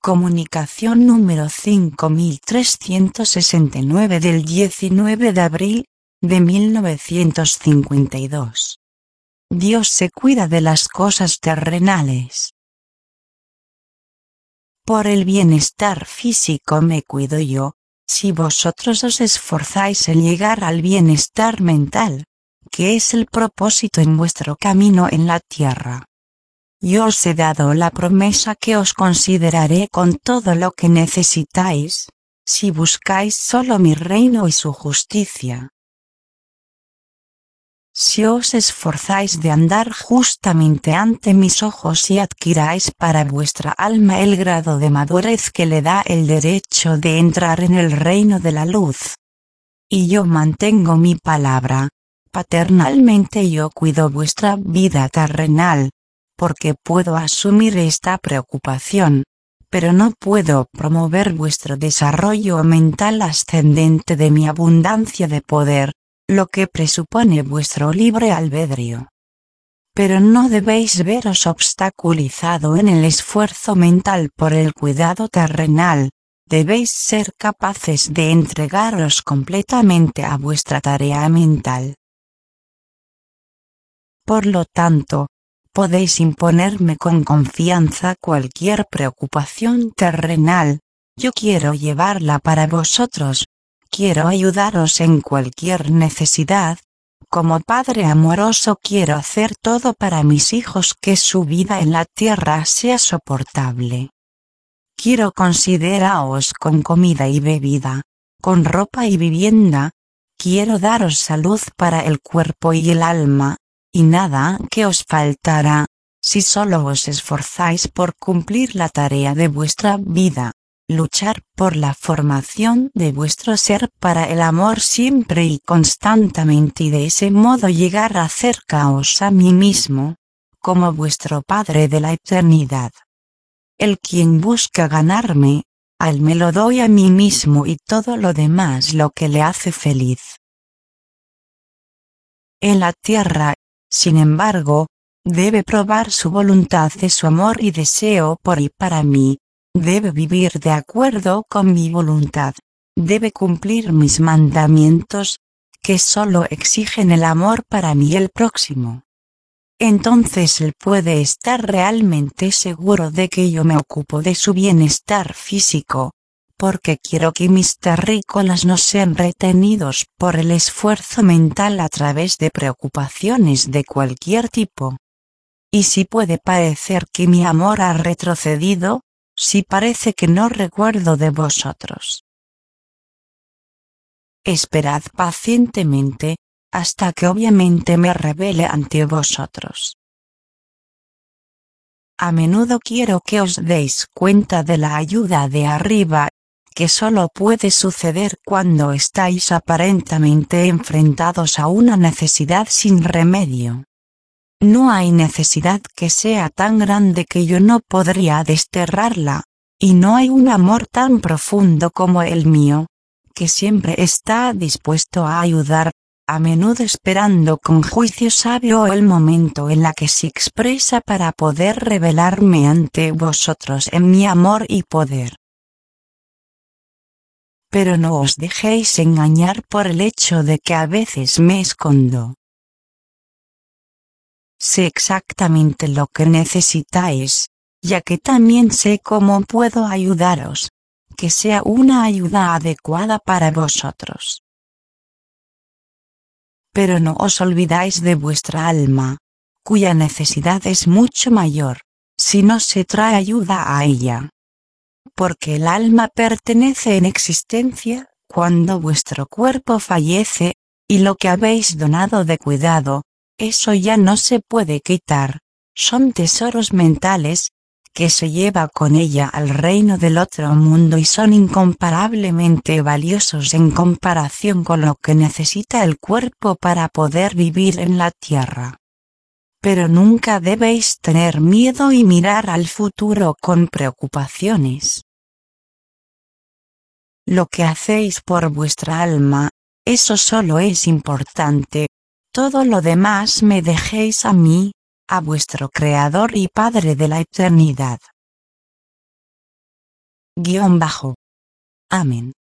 Comunicación número 5369 del 19 de abril de 1952. Dios se cuida de las cosas terrenales. Por el bienestar físico me cuido yo, si vosotros os esforzáis en llegar al bienestar mental, que es el propósito en vuestro camino en la tierra. Yo os he dado la promesa que os consideraré con todo lo que necesitáis, si buscáis solo mi reino y su justicia. Si os esforzáis de andar justamente ante mis ojos y adquiráis para vuestra alma el grado de madurez que le da el derecho de entrar en el reino de la luz. Y yo mantengo mi palabra, paternalmente yo cuido vuestra vida terrenal, porque puedo asumir esta preocupación, pero no puedo promover vuestro desarrollo mental ascendente de mi abundancia de poder, lo que presupone vuestro libre albedrío. Pero no debéis veros obstaculizado en el esfuerzo mental por el cuidado terrenal, debéis ser capaces de entregaros completamente a vuestra tarea mental. Por lo tanto, podéis imponerme con confianza cualquier preocupación terrenal, yo quiero llevarla para vosotros, quiero ayudaros en cualquier necesidad, como padre amoroso quiero hacer todo para mis hijos que su vida en la tierra sea soportable. Quiero consideraros con comida y bebida, con ropa y vivienda, quiero daros salud para el cuerpo y el alma, y nada que os faltará, si solo os esforzáis por cumplir la tarea de vuestra vida, luchar por la formación de vuestro ser para el amor siempre y constantemente y de ese modo llegar a acercaros a mí mismo, como vuestro Padre de la eternidad. El quien busca ganarme, a él me lo doy a mí mismo y todo lo demás lo que le hace feliz. En la tierra, sin embargo, debe probar su voluntad de su amor y deseo por y para mí, debe vivir de acuerdo con mi voluntad, debe cumplir mis mandamientos, que solo exigen el amor para mí y el próximo. Entonces él puede estar realmente seguro de que yo me ocupo de su bienestar físico, porque quiero que mis terrícolas no sean retenidos por el esfuerzo mental a través de preocupaciones de cualquier tipo. Y si puede parecer que mi amor ha retrocedido, si parece que no recuerdo de vosotros, esperad pacientemente, hasta que obviamente me revele ante vosotros. A menudo quiero que os deis cuenta de la ayuda de arriba, que solo puede suceder cuando estáis aparentemente enfrentados a una necesidad sin remedio. No hay necesidad que sea tan grande que yo no podría desterrarla, y no hay un amor tan profundo como el mío, que siempre está dispuesto a ayudar, a menudo esperando con juicio sabio el momento en la que se expresa para poder revelarme ante vosotros en mi amor y poder. Pero no os dejéis engañar por el hecho de que a veces me escondo. Sé exactamente lo que necesitáis, ya que también sé cómo puedo ayudaros, que sea una ayuda adecuada para vosotros. Pero no os olvidáis de vuestra alma, cuya necesidad es mucho mayor, si no se trae ayuda a ella. Porque el alma pertenece en existencia, cuando vuestro cuerpo fallece, y lo que habéis donado de cuidado, eso ya no se puede quitar, son tesoros mentales, que se lleva con ella al reino del otro mundo y son incomparablemente valiosos en comparación con lo que necesita el cuerpo para poder vivir en la tierra. Pero nunca debéis tener miedo y mirar al futuro con preocupaciones. Lo que hacéis por vuestra alma, eso solo es importante. Todo lo demás me dejéis a mí, a vuestro Creador y Padre de la eternidad. Guión bajo. Amén.